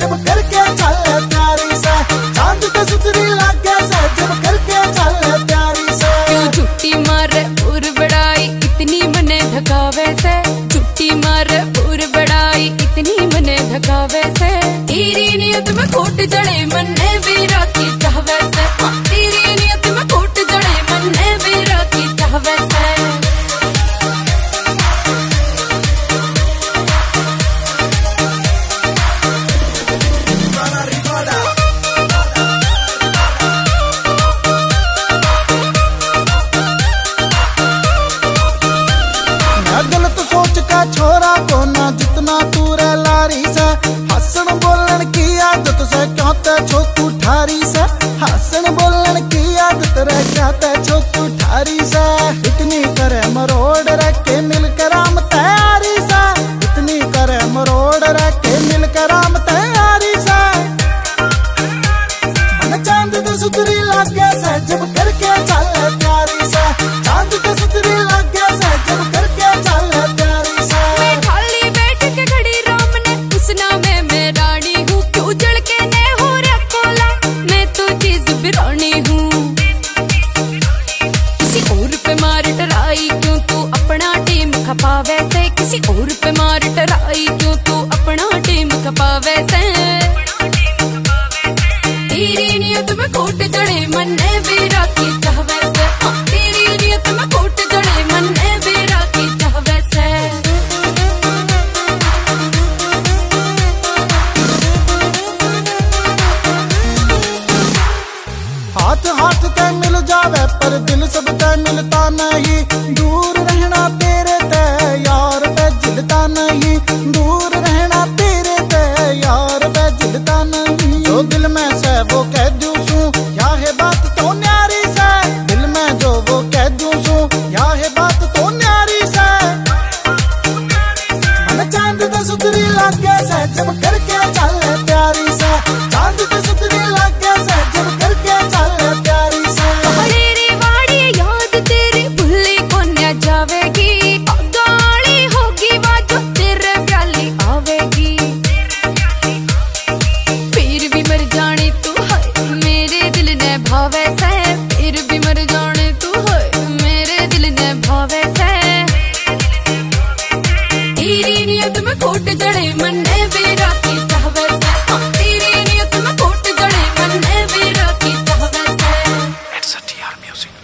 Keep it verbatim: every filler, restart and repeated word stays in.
जब करके चल प्यारी से, चांद पे सुतरी लागे से जब करके चल प्यारी से। क्यों झुट्टी मारे और बड़ाई इतनी मने धकावे से, झुट्टी मारे और बड़ाई इतनी मने धकावे से। तेरी नियत में खोट जड़े मन्ने भी राखी चाहवे से, तेरी नियत में खोट जड़े मन्ने भी राखी चाहवे से। गलत सोच का छोरा को ना जितना तू रे लारी से, हसन बोलन की आदत से क्यों ते छोकू ठारी से, हसन बोलन की आदत रे क्या ते छोकू ठारी से। इतनी करे मरोड़ रखे मिलकर राम तैयारी से, इतनी करे मरोड़ रखे मिलकर राम तैयारी से। मन चांद ते सुतरी लागे से जब करके चल प्यारी से, चांद ते सुतरी लागे से जब करके चल प्यारी से। मैं खाली बैठ के खड़ी राम ने उस नामे में रानी हूँ, क्यों जड़ के ने हो रे कोला मैं तो चीज बिरानी हूँ। किसी और पे मार टराई क्यों तू अपना टीम खपावे से, किसी और पे मार टराई क्यों तू अपना टीम खपावे से। तेरी नियत में खोट जड़े मन्ने भी राखी चाहवे से, तेरी नियत में खोट जड़े मन्ने भी राखी चाहवे से। हाथ हाथ ते मिल जावे पर दिल सब ते मिलता नहीं, दूर रहना तेरे ते यार ते जिलता नहीं, दूर रहना तेरे ते यार ते जिलता नहीं। जो दिल में से वो कह दूं सू या है बात तो न्यारी से, दिल में जो वो कह दूं सू या है बात तो न्यारी से। मन चांद ते सुतरी लागे से जब करके चल प्यारी से, चांद ते सुतरी लागे से जब करके चल प्यारी से। तेरी वाड़ी याद तेरी भूली कोन्या जावेगी, गाली होगी बाजो तेरे प्याली आवेगी। फिर भी मर जाने तू है मेरे दिल ने भावे से, फिर भी मर जाने तू है मेरे दिल ने भावे से। तेरी नियत में खोट जड़े मन्ने भी राखी चाहवे से, तेरी नियत में खोट जड़े मन्ने भी राखी चाहवे से। It's a T R music.